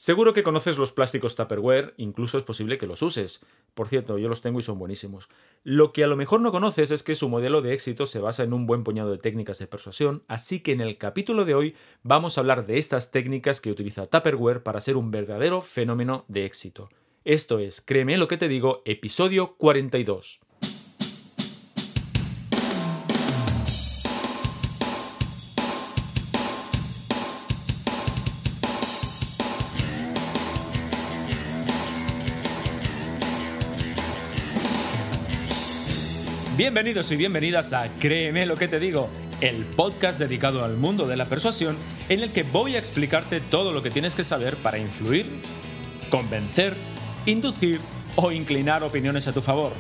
Seguro que conoces los plásticos Tupperware, incluso es posible que los uses. Por cierto, yo los tengo y son buenísimos. Lo que a lo mejor no conoces es que su modelo de éxito se basa en un buen puñado de técnicas de persuasión, así que en el capítulo de hoy vamos a hablar de estas técnicas que utiliza Tupperware para ser un verdadero fenómeno de éxito. Esto es, créeme lo que te digo, episodio 42. Bienvenidos y bienvenidas a Créeme lo que te digo, el podcast dedicado al mundo de la persuasión en el que voy a explicarte todo lo que tienes que saber para influir, convencer, inducir o inclinar opiniones a tu favor.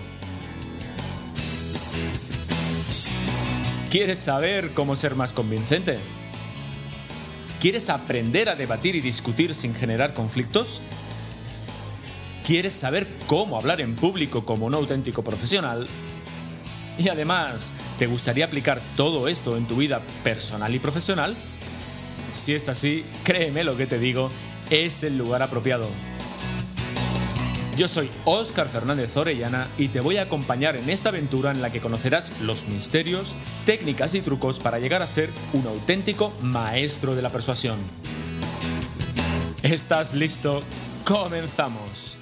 ¿Quieres saber cómo ser más convincente? ¿Quieres aprender a debatir y discutir sin generar conflictos? ¿Quieres saber cómo hablar en público como un auténtico profesional? Y además, ¿te gustaría aplicar todo esto en tu vida personal y profesional? Si es así, créeme lo que te digo, es el lugar apropiado. Yo soy Óscar Fernández Orellana y te voy a acompañar en esta aventura en la que conocerás los misterios, técnicas y trucos para llegar a ser un auténtico maestro de la persuasión. ¿Estás listo? ¡Comenzamos!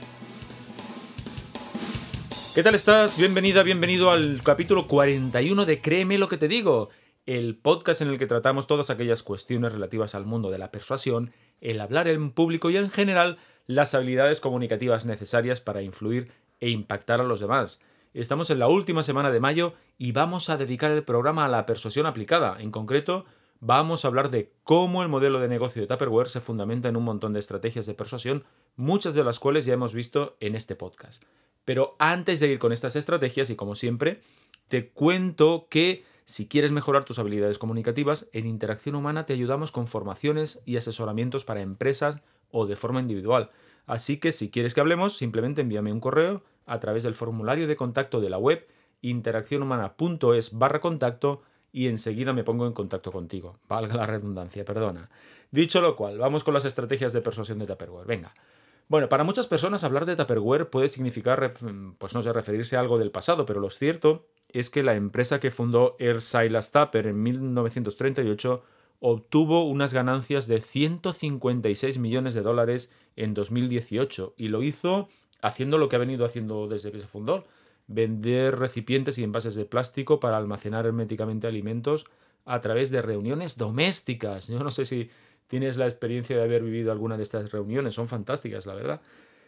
¿Qué tal estás? Bienvenida, bienvenido al capítulo 41 de Créeme lo que te digo, el podcast en el que tratamos todas aquellas cuestiones relativas al mundo de la persuasión, el hablar en público y en general las habilidades comunicativas necesarias para influir e impactar a los demás. Estamos en la última semana de mayo y vamos a dedicar el programa a la persuasión aplicada. En concreto, vamos a hablar de cómo el modelo de negocio de Tupperware se fundamenta en un montón de estrategias de persuasión, muchas de las cuales ya hemos visto en este podcast. Pero antes de ir con estas estrategias, y como siempre, te cuento que si quieres mejorar tus habilidades comunicativas, en Interacción Humana te ayudamos con formaciones y asesoramientos para empresas o de forma individual. Así que si quieres que hablemos, simplemente envíame un correo a través del formulario de contacto de la web interaccionhumana.es/contacto y enseguida me pongo en contacto contigo. Valga la redundancia, perdona. Dicho lo cual, vamos con las estrategias de persuasión de Tupperware. Venga. Bueno, para muchas personas hablar de Tupperware puede significar, referirse a algo del pasado, pero lo cierto es que la empresa que fundó Ernst Silas Tupper en 1938 obtuvo unas ganancias de $156 millones en 2018 y lo hizo haciendo lo que ha venido haciendo desde que se fundó, vender recipientes y envases de plástico para almacenar herméticamente alimentos a través de reuniones domésticas. Yo no sé si tienes la experiencia de haber vivido alguna de estas reuniones, son fantásticas, la verdad.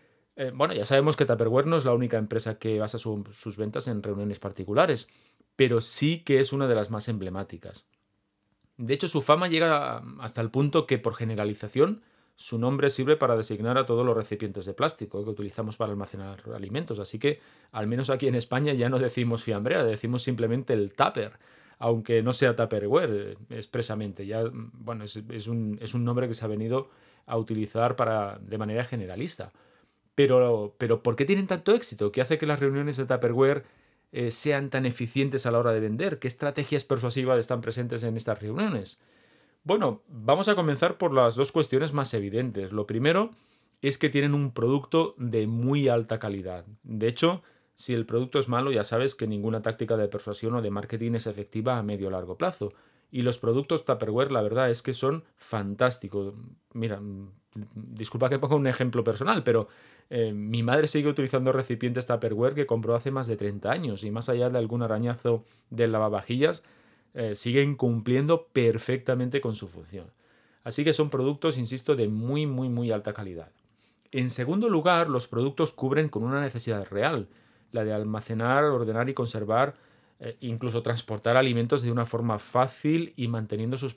Ya sabemos que Tupperware no es la única empresa que basa sus ventas en reuniones particulares, pero sí que es una de las más emblemáticas. De hecho, su fama llega hasta el punto que, por generalización, su nombre sirve para designar a todos los recipientes de plástico que utilizamos para almacenar alimentos. Así que, al menos aquí en España, ya no decimos fiambrera, decimos simplemente el Tupper, aunque no sea Tupperware expresamente. Ya, es un nombre que se ha venido a utilizar de manera generalista. Pero ¿por qué tienen tanto éxito? ¿Qué hace que las reuniones de Tupperware sean tan eficientes a la hora de vender? ¿Qué estrategias persuasivas están presentes en estas reuniones? Bueno, vamos a comenzar por las dos cuestiones más evidentes. Lo primero es que tienen un producto de muy alta calidad. De hecho, si el producto es malo, ya sabes que ninguna táctica de persuasión o de marketing es efectiva a medio o largo plazo. Y los productos Tupperware, la verdad es que son fantásticos. Mira, disculpa que ponga un ejemplo personal, pero mi madre sigue utilizando recipientes Tupperware que compró hace más de 30 años y más allá de algún arañazo del lavavajillas, siguen cumpliendo perfectamente con su función. Así que son productos, insisto, de muy, muy, muy alta calidad. En segundo lugar, los productos cubren con una necesidad real, la de almacenar, ordenar y conservar, incluso transportar alimentos de una forma fácil y manteniendo sus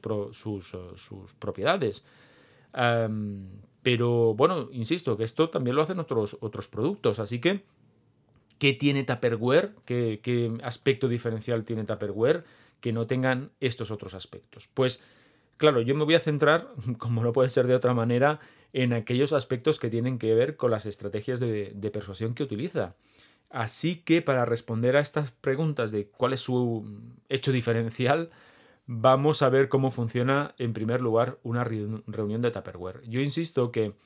propiedades. Pero bueno, insisto, que esto también lo hacen otros productos, así que ¿qué tiene Tupperware? ¿Qué aspecto diferencial tiene Tupperware que no tengan estos otros aspectos? Pues claro, yo me voy a centrar, como no puede ser de otra manera, en aquellos aspectos que tienen que ver con las estrategias de persuasión que utiliza. Así que para responder a estas preguntas de cuál es su hecho diferencial, vamos a ver cómo funciona, en primer lugar, una reunión de Tupperware. Yo insisto que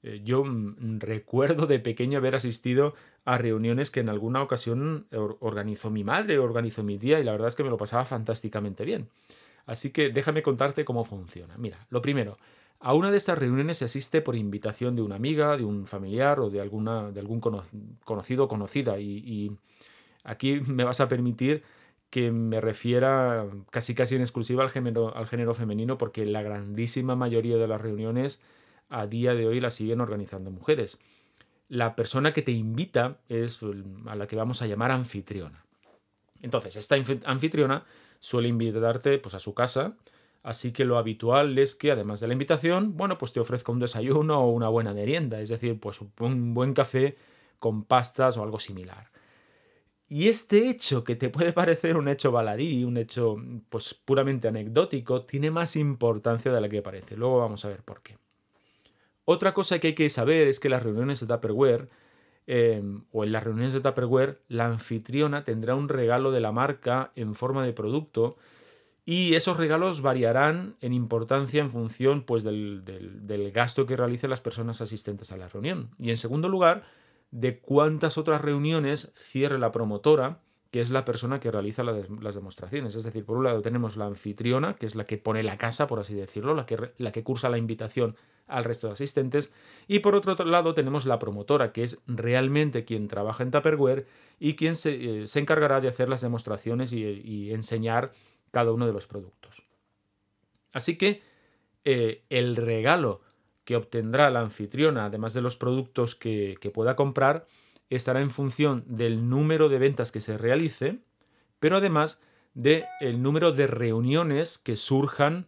Yo recuerdo de pequeño haber asistido a reuniones que en alguna ocasión organizó mi madre, organizó mi tía, y la verdad es que me lo pasaba fantásticamente bien. Así que déjame contarte cómo funciona. Mira, lo primero, a una de estas reuniones se asiste por invitación de una amiga, de un familiar o de algún conocido o conocida. Y aquí me vas a permitir que me refiera casi casi en exclusiva al género femenino, porque la grandísima mayoría de las reuniones a día de hoy las siguen organizando mujeres. La persona que te invita es a la que vamos a llamar anfitriona. Entonces, esta anfitriona suele invitarte pues, a su casa, así que lo habitual es que además de la invitación, bueno, pues te ofrezca un desayuno o una buena merienda, es decir, pues un buen café con pastas o algo similar. Y este hecho, que te puede parecer un hecho baladí, un hecho pues puramente anecdótico, tiene más importancia de la que parece. Luego vamos a ver por qué. Otra cosa que hay que saber es que las reuniones de Tupperware o en las reuniones de Tupperware, la anfitriona tendrá un regalo de la marca en forma de producto, y esos regalos variarán en importancia en función pues, del gasto que realicen las personas asistentes a la reunión. Y en segundo lugar, de cuántas otras reuniones cierre la promotora, que es la persona que realiza las demostraciones. Es decir, por un lado tenemos la anfitriona, que es la que pone la casa, por así decirlo, la que cursa la invitación al resto de asistentes, y por otro lado tenemos la promotora, que es realmente quien trabaja en Tupperware y quien se encargará de hacer las demostraciones y enseñar cada uno de los productos. Así que el regalo que obtendrá la anfitriona, además de los productos que pueda comprar, estará en función del número de ventas que se realice, pero además del número de reuniones que surjan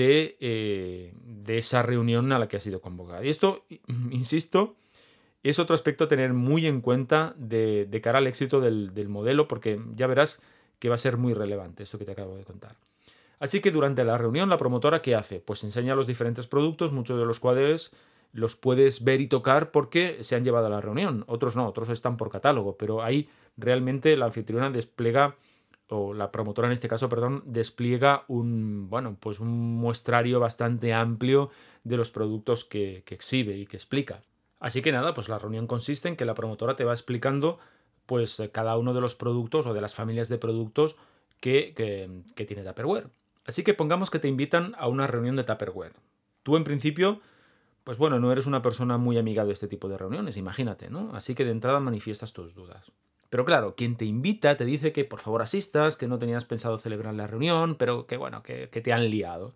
de esa reunión a la que ha sido convocada. Y esto, insisto, es otro aspecto a tener muy en cuenta de cara al éxito del modelo, porque ya verás que va a ser muy relevante esto que te acabo de contar. Así que durante la reunión, la promotora, ¿qué hace? Pues enseña los diferentes productos, muchos de los cuales los puedes ver y tocar porque se han llevado a la reunión. Otros no, otros están por catálogo, pero ahí realmente la anfitriona despliega, o la promotora en este caso, perdón, despliega pues un muestrario bastante amplio de los productos que exhibe y que explica. Así que nada, pues la reunión consiste en que la promotora te va explicando pues cada uno de los productos o de las familias de productos que tiene Tupperware. Así que pongamos que te invitan a una reunión de Tupperware. Tú en principio, pues bueno, no eres una persona muy amiga de este tipo de reuniones, imagínate, ¿no? Así que de entrada manifiestas tus dudas. Pero claro, quien te invita te dice que por favor asistas, que no tenías pensado celebrar la reunión, pero que bueno, que te han liado.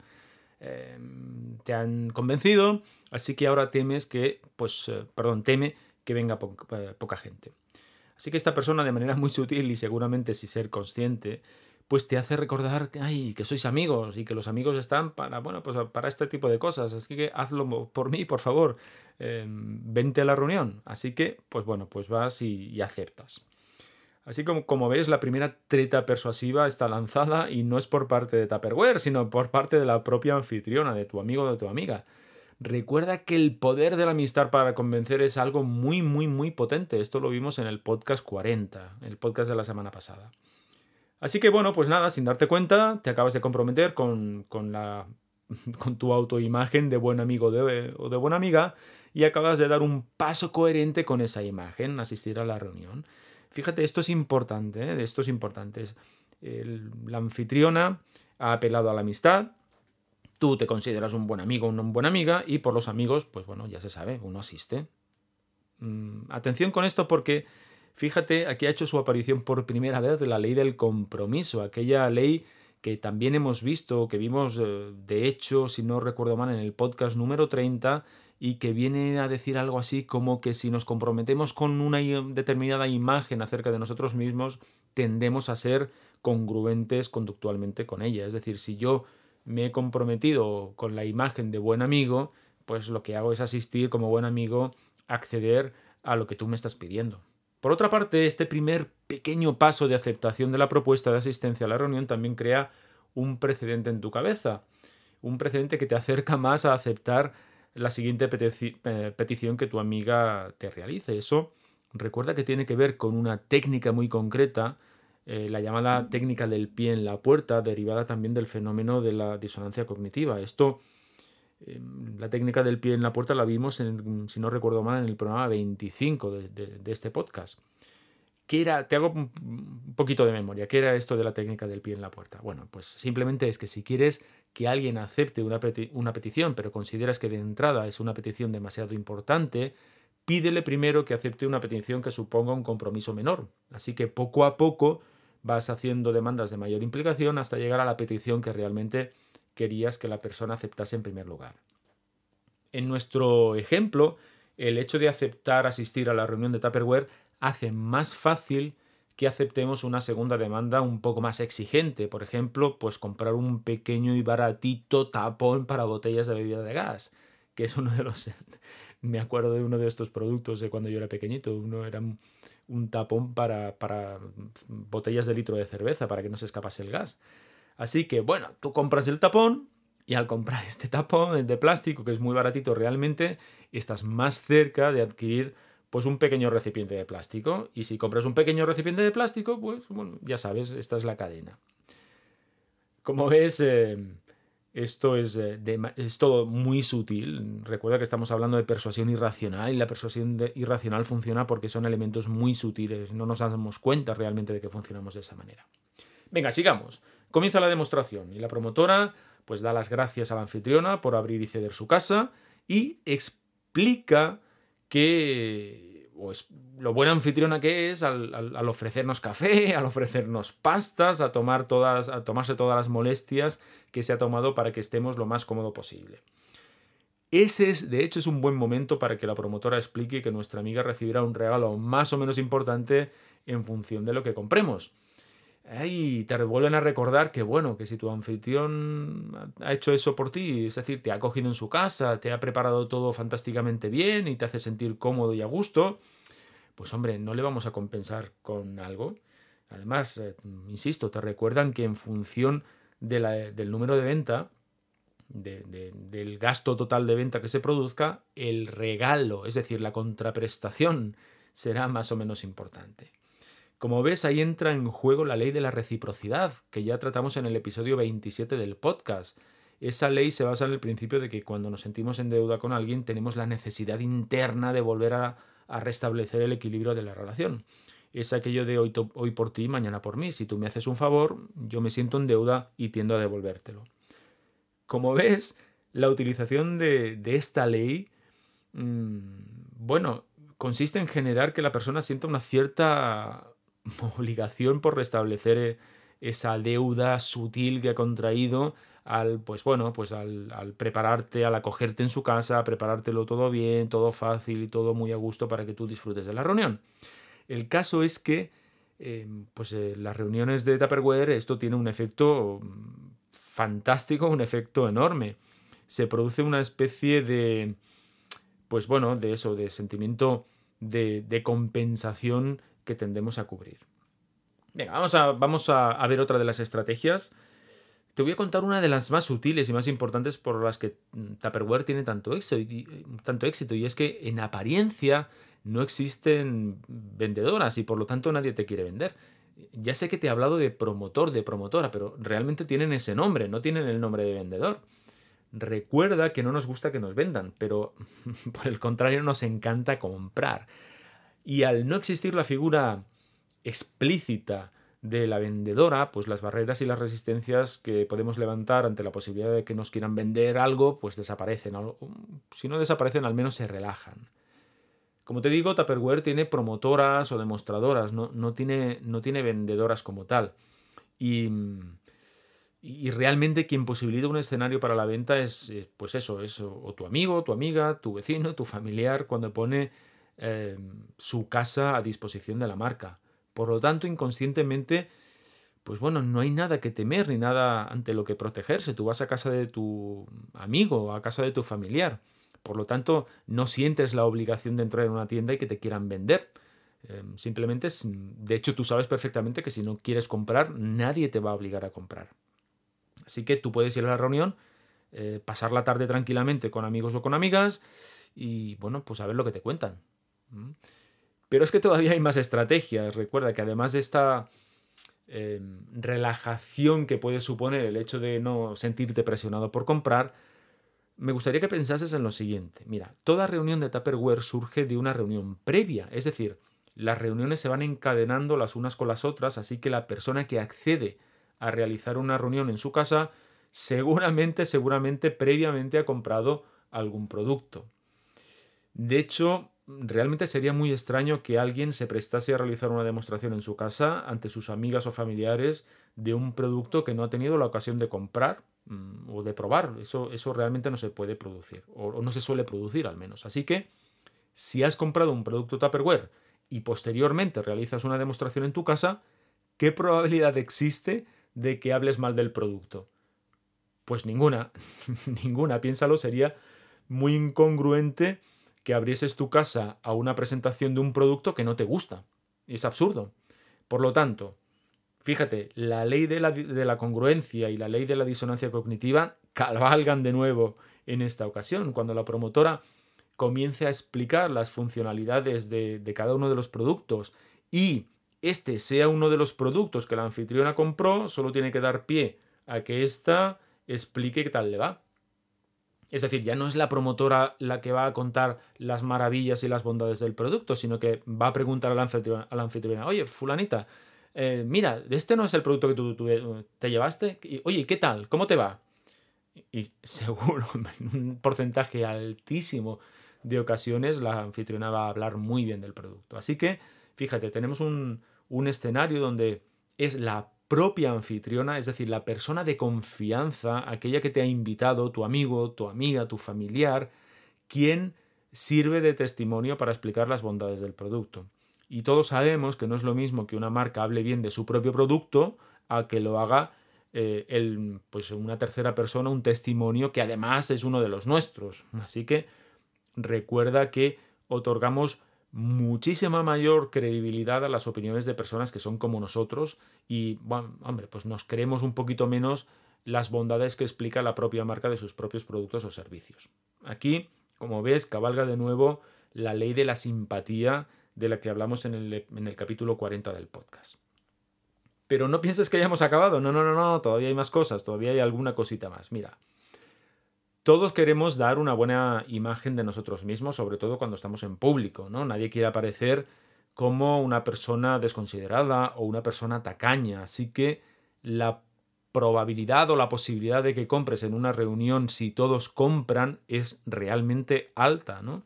Te han convencido, así que ahora temes que, teme que venga poca gente. Así que esta persona, de manera muy sutil y seguramente sin ser consciente, pues te hace recordar que sois amigos y que los amigos están para este tipo de cosas. Así que hazlo por mí, por favor. Vente a la reunión. Así que, pues bueno, pues vas y aceptas. Así como ves, la primera treta persuasiva está lanzada, y no es por parte de Tupperware, sino por parte de la propia anfitriona, de tu amigo o de tu amiga. Recuerda que el poder de la amistad para convencer es algo muy, muy, muy potente. Esto lo vimos en el podcast 40, el podcast de la semana pasada. Así que bueno, pues nada, sin darte cuenta, te acabas de comprometer con con tu autoimagen de buen amigo o de buena amiga, y acabas de dar un paso coherente con esa imagen, asistir a la reunión. Fíjate, esto es importante, ¿eh? Esto es importante. La anfitriona ha apelado a la amistad. Tú te consideras un buen amigo o una buena amiga, y por los amigos, pues bueno, ya se sabe, uno asiste. Atención con esto, porque fíjate, aquí ha hecho su aparición por primera vez la ley del compromiso, aquella ley que también hemos visto, que vimos de hecho, si no recuerdo mal, en el podcast número 30, y que viene a decir algo así como que si nos comprometemos con una determinada imagen acerca de nosotros mismos, tendemos a ser congruentes conductualmente con ella. Es decir, si yo me he comprometido con la imagen de buen amigo, pues lo que hago es asistir como buen amigo, acceder a lo que tú me estás pidiendo. Por otra parte, este primer pequeño paso de aceptación de la propuesta de asistencia a la reunión también crea un precedente en tu cabeza, un precedente que te acerca más a aceptar la siguiente petición que tu amiga te realice. Eso recuerda que tiene que ver con una técnica muy concreta, la llamada técnica del pie en la puerta, derivada también del fenómeno de la disonancia cognitiva. Esto La técnica del pie en la puerta la vimos, si no recuerdo mal, en el programa 25 de este podcast. ¿Qué era? Te hago un poquito de memoria. ¿Qué era esto de la técnica del pie en la puerta? Bueno, pues simplemente es que si quieres que alguien acepte una petición, pero consideras que de entrada es una petición demasiado importante, pídele primero que acepte una petición que suponga un compromiso menor. Así que poco a poco vas haciendo demandas de mayor implicación hasta llegar a la petición que realmente querías que la persona aceptase en primer lugar. En nuestro ejemplo, el hecho de aceptar asistir a la reunión de Tupperware hace más fácil que aceptemos una segunda demanda un poco más exigente. Por ejemplo, pues comprar un pequeño y baratito tapón para botellas de bebida de gas, que es uno de los... Me acuerdo de uno de estos productos de cuando yo era pequeñito. Uno era un tapón para botellas de litro de cerveza, para que no se escapase el gas. Así que, bueno, tú compras el tapón y al comprar este tapón de plástico, que es muy baratito realmente, estás más cerca de adquirir pues un pequeño recipiente de plástico. Y si compras un pequeño recipiente de plástico, pues bueno, ya sabes, esta es la cadena. Como ves, esto es todo muy sutil. Recuerda que estamos hablando de persuasión irracional y la persuasión irracional funciona porque son elementos muy sutiles. No nos damos cuenta realmente de que funcionamos de esa manera. Venga, sigamos. Comienza la demostración y la promotora pues da las gracias a la anfitriona por abrir y ceder su casa y explica que lo buena anfitriona que es al ofrecernos café, al ofrecernos pastas, a tomarse todas las molestias que se ha tomado para que estemos lo más cómodo posible. De hecho, es un buen momento para que la promotora explique que nuestra amiga recibirá un regalo más o menos importante en función de lo que compremos. Y te vuelven a recordar que, bueno, que si tu anfitrión ha hecho eso por ti, es decir, te ha acogido en su casa, te ha preparado todo fantásticamente bien y te hace sentir cómodo y a gusto, pues hombre, no le vamos a compensar con algo. Además, insisto, te recuerdan que en función del número de venta, del gasto total de venta que se produzca, el regalo, es decir, la contraprestación, será más o menos importante. Como ves, ahí entra en juego la ley de la reciprocidad, que ya tratamos en el episodio 27 del podcast. Esa ley se basa en el principio de que cuando nos sentimos en deuda con alguien tenemos la necesidad interna de volver a restablecer el equilibrio de la relación. Es aquello de hoy por ti, mañana por mí. Si tú me haces un favor, yo me siento en deuda y tiendo a devolvértelo. Como ves, la utilización de esta ley, bueno, consiste en generar que la persona sienta una cierta obligación por restablecer esa deuda sutil que ha contraído al prepararte, al acogerte en su casa, a preparártelo todo bien, todo fácil y todo muy a gusto para que tú disfrutes de la reunión. El caso es que las reuniones de Tupperware, esto tiene un efecto fantástico, un efecto enorme. Se produce una especie de, de sentimiento de compensación que tendemos a cubrir. Venga, vamos a ver otra de las estrategias. Te voy a contar una de las más sutiles y más importantes por las que Tupperware tiene tanto éxito, y es que en apariencia no existen vendedoras y por lo tanto nadie te quiere vender. Ya sé que te he hablado de promotor, de promotora, pero realmente tienen ese nombre, no tienen el nombre de vendedor. Recuerda que no nos gusta que nos vendan, pero por el contrario nos encanta comprar. Y al no existir la figura explícita de la vendedora, pues las barreras y las resistencias que podemos levantar ante la posibilidad de que nos quieran vender algo, pues desaparecen. Si no desaparecen, al menos se relajan. Como te digo, Tupperware tiene promotoras o demostradoras, no tiene vendedoras como tal. Y realmente quien posibilita un escenario para la venta es o tu amigo, tu amiga, tu vecino, tu familiar, cuando pone su casa a disposición de la marca. Por lo tanto, inconscientemente, no hay nada que temer ni nada ante lo que protegerse. Tú vas a casa de tu amigo, a casa de tu familiar. Por lo tanto, no sientes la obligación de entrar en una tienda y que te quieran vender. Simplemente, de hecho, tú sabes perfectamente que si no quieres comprar, nadie te va a obligar a comprar. Así que tú puedes ir a la reunión, pasar la tarde tranquilamente con amigos o con amigas y, a ver lo que te cuentan. Pero es que todavía hay más estrategias. Recuerda que además de esta relajación que puede suponer el hecho de no sentirte presionado por comprar, me gustaría que pensases en lo siguiente. Mira, toda reunión de Tupperware surge de una reunión previa, es decir, las reuniones se van encadenando las unas con las otras, así que la persona que accede a realizar una reunión en su casa seguramente previamente ha comprado algún producto. De hecho, realmente sería muy extraño que alguien se prestase a realizar una demostración en su casa ante sus amigas o familiares de un producto que no ha tenido la ocasión de comprar o de probar. Eso realmente no se puede producir, o no se suele producir al menos. Así que, si has comprado un producto Tupperware y posteriormente realizas una demostración en tu casa, ¿qué probabilidad existe de que hables mal del producto? Pues ninguna, ninguna. Piénsalo, sería muy incongruente que abrieses tu casa a una presentación de un producto que no te gusta. Es absurdo. Por lo tanto, fíjate, la ley de la congruencia y la ley de la disonancia cognitiva cabalgan de nuevo en esta ocasión. Cuando la promotora comience a explicar las funcionalidades de cada uno de los productos y este sea uno de los productos que la anfitriona compró, solo tiene que dar pie a que ésta explique qué tal le va. Es decir, ya no es la promotora la que va a contar las maravillas y las bondades del producto, sino que va a preguntar a la anfitriona, oye, fulanita, mira, este no es el producto que tú te llevaste. Oye, ¿qué tal? ¿Cómo te va? Y seguro, en un porcentaje altísimo de ocasiones, la anfitriona va a hablar muy bien del producto. Así que, fíjate, tenemos un escenario donde es la propia anfitriona, es decir, la persona de confianza, aquella que te ha invitado, tu amigo, tu amiga, tu familiar, quien sirve de testimonio para explicar las bondades del producto. Y todos sabemos que no es lo mismo que una marca hable bien de su propio producto a que lo haga pues una tercera persona, un testimonio que además es uno de los nuestros. Así que recuerda que otorgamos muchísima mayor credibilidad a las opiniones de personas que son como nosotros y, bueno, hombre, pues nos creemos un poquito menos las bondades que explica la propia marca de sus propios productos o servicios. Aquí, como ves, cabalga de nuevo la ley de la simpatía de la que hablamos en el capítulo 40 del podcast. Pero no pienses que ya hemos acabado. No, todavía hay más cosas, todavía hay alguna cosita más. Mira, todos queremos dar una buena imagen de nosotros mismos, sobre todo cuando estamos en público, ¿no? Nadie quiere aparecer como una persona desconsiderada o una persona tacaña. Así que la probabilidad o la posibilidad de que compres en una reunión si todos compran es realmente alta, ¿no?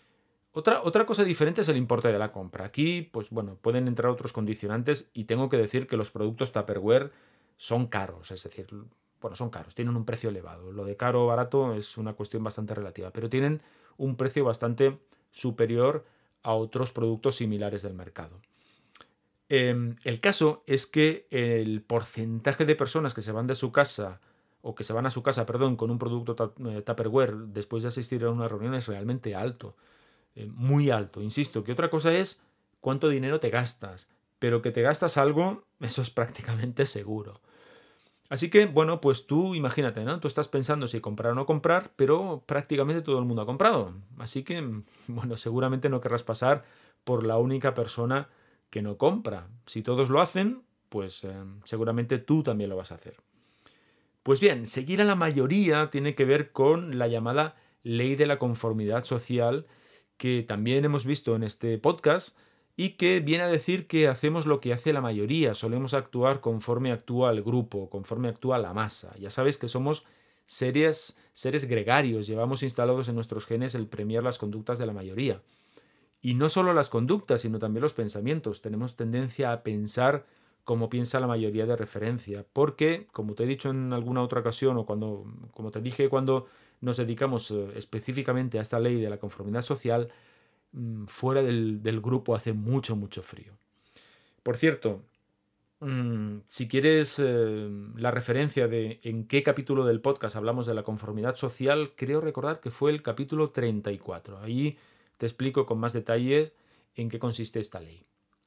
Otra cosa diferente es el importe de la compra. Aquí, pues bueno, pueden entrar otros condicionantes y tengo que decir que los productos Tupperware son caros, es decir, bueno, son caros, tienen un precio elevado. Lo de caro o barato es una cuestión bastante relativa, pero tienen un precio bastante superior a otros productos similares del mercado. El caso es que el porcentaje de personas que se van de su casa o que se van a su casa, perdón, con un producto Tupperware después de asistir a una reunión es realmente alto. Muy alto. Insisto, que otra cosa es cuánto dinero te gastas, pero que te gastas algo, eso es prácticamente seguro. Así que, bueno, pues tú imagínate, ¿no? Tú estás pensando si comprar o no comprar, pero prácticamente todo el mundo ha comprado. Así que, bueno, seguramente no querrás pasar por la única persona que no compra. Si todos lo hacen, pues seguramente tú también lo vas a hacer. Pues bien, seguir a la mayoría tiene que ver con la llamada ley de la conformidad social, que también hemos visto en este podcast y que viene a decir que hacemos lo que hace la mayoría, solemos actuar conforme actúa el grupo, conforme actúa la masa. Ya sabes que somos seres gregarios, llevamos instalados en nuestros genes el premiar las conductas de la mayoría. Y no solo las conductas, sino también los pensamientos. Tenemos tendencia a pensar como piensa la mayoría de referencia, porque, como te he dicho en alguna otra ocasión, o como te dije cuando nos dedicamos específicamente a esta ley de la conformidad social, fuera del grupo hace mucho frío. Por cierto, si quieres la referencia de en qué capítulo del podcast hablamos de la conformidad social, creo recordar que fue el capítulo 34. Ahí te explico con más detalles en qué consiste esta ley.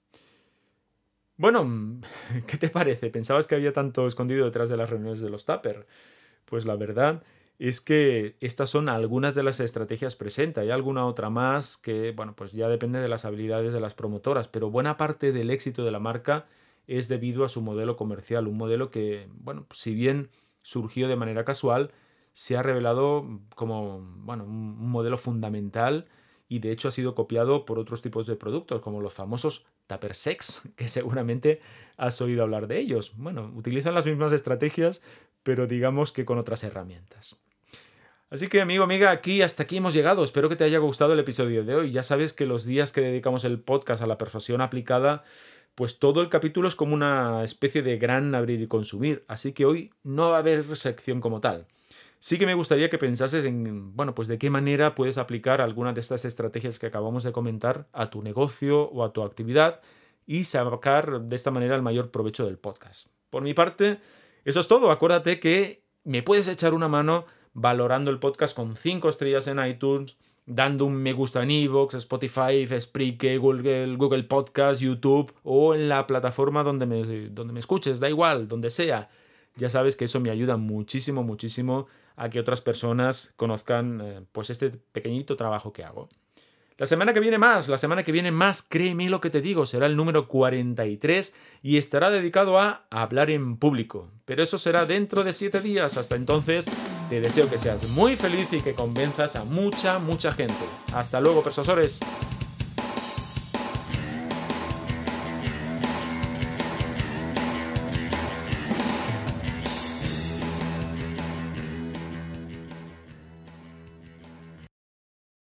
Bueno, ¿qué te parece? ¿Pensabas que había tanto escondido detrás de las reuniones de los Tupper? Pues la verdad es que estas son algunas de las estrategias presentes. Hay alguna otra más que, bueno, pues ya depende de las habilidades de las promotoras, pero buena parte del éxito de la marca es debido a su modelo comercial, un modelo que, bueno, si bien surgió de manera casual, se ha revelado como, bueno, un modelo fundamental y de hecho ha sido copiado por otros tipos de productos, como los famosos Tupper Sex, que seguramente has oído hablar de ellos. Bueno, utilizan las mismas estrategias, pero digamos que con otras herramientas. Así que, amigo, amiga, hasta aquí hemos llegado. Espero que te haya gustado el episodio de hoy. Ya sabes que los días que dedicamos el podcast a la persuasión aplicada, pues todo el capítulo es como una especie de gran abrir y consumir. Así que hoy no va a haber sección como tal. Sí que me gustaría que pensases en, bueno, pues de qué manera puedes aplicar alguna de estas estrategias que acabamos de comentar a tu negocio o a tu actividad y sacar de esta manera el mayor provecho del podcast. Por mi parte, eso es todo. Acuérdate que me puedes echar una mano valorando el podcast con 5 estrellas en iTunes, dando un me gusta en iVoox, Spotify, Spreaker, Google Podcast, YouTube o en la plataforma donde me escuches, da igual, donde sea. Ya sabes que eso me ayuda muchísimo, muchísimo a que otras personas conozcan pues este pequeñito trabajo que hago. La semana que viene más, créeme lo que te digo, será el número 43 y estará dedicado a hablar en público. Pero eso será dentro de 7 días. Hasta entonces, te deseo que seas muy feliz y que convenzas a mucha, mucha gente. Hasta luego, persuasores.